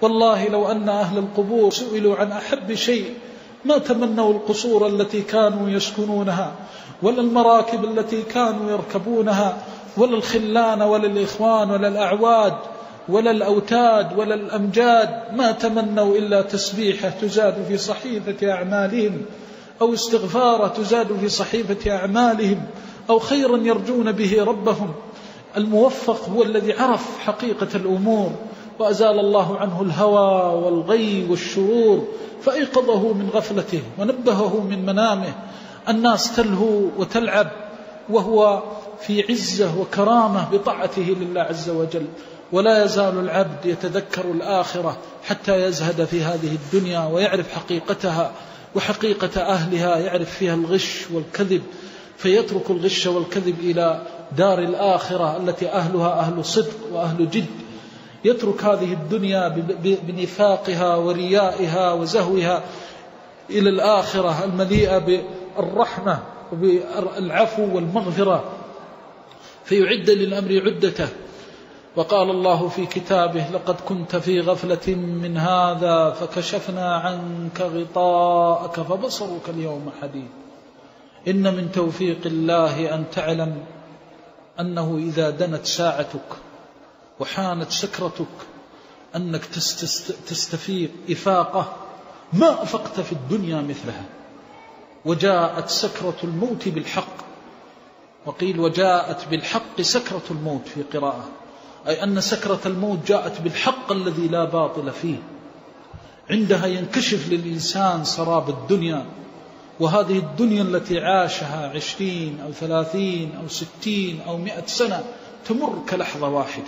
والله لو أن أهل القبور سئلوا عن أحب شيء ما تمنوا القصور التي كانوا يسكنونها، ولا المراكب التي كانوا يركبونها، ولا الخلان ولا الإخوان ولا الأعواد ولا الأوتاد ولا الأمجاد، ما تمنوا إلا تسبيحة تزاد في صحيفة أعمالهم، أو استغفارة تزاد في صحيفة أعمالهم، أو خيرا يرجون به ربهم. الموفق هو الذي عرف حقيقة الأمور وأزال الله عنه الهوى والغي والشرور، فأيقظه من غفلته ونبهه من منامه. الناس تلهو وتلعب وهو في عزة وكرامة بطاعته لله عز وجل، ولا يزال العبد يتذكر الآخرة حتى يزهد في هذه الدنيا ويعرف حقيقتها وحقيقة أهلها، يعرف فيها الغش والكذب، فيترك الغش والكذب إلى دار الآخرة التي أهلها أهل صدق وأهل جد. يترك هذه الدنيا بنفاقها وريائها وزهوها إلى الآخرة المليئة بالرحمة وبالعفو والمغفرة، فيعد للأمر عدته. وقال الله في كتابه: لقد كنت في غفلة من هذا فكشفنا عنك غطاءك فبصرك اليوم حديد. إن من توفيق الله أن تعلم أنه إذا دنت ساعتك وحانت سكرتك أنك تستفيق إفاقة ما أفقت في الدنيا مثلها. وجاءت سكرة الموت بالحق، وقيل وجاءت بالحق سكرة الموت في قراءة، أي أن سكرة الموت جاءت بالحق الذي لا باطل فيه. عندها ينكشف للإنسان سراب الدنيا، وهذه الدنيا التي عاشها 20 أو 30 أو 60 أو 100 سنة تمر كلحظة واحدة.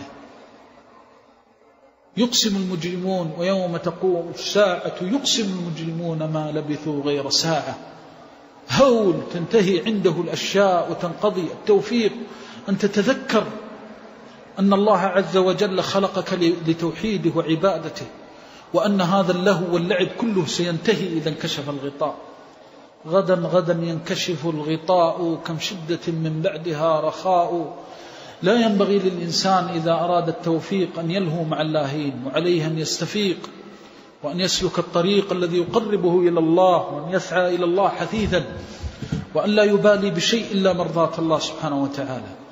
يقسم المجرمون ويوم تقوم الساعة يقسم المجرمون ما لبثوا غير ساعة. هول تنتهي عنده الأشياء وتنقضي. التوفيق أن تتذكر أن الله عز وجل خلقك لتوحيده وعبادته، وأن هذا اللهو واللعب كله سينتهي إذا انكشف الغطاء. غدا ينكشف الغطاء كم شدة من بعدها رخاء. لا ينبغي للإنسان إذا أراد التوفيق أن يلهو مع اللاهين، وعليه أن يستفيق وأن يسلك الطريق الذي يقربه إلى الله، وأن يسعى إلى الله حثيثا، وأن لا يبالي بشيء إلا مرضاة الله سبحانه وتعالى.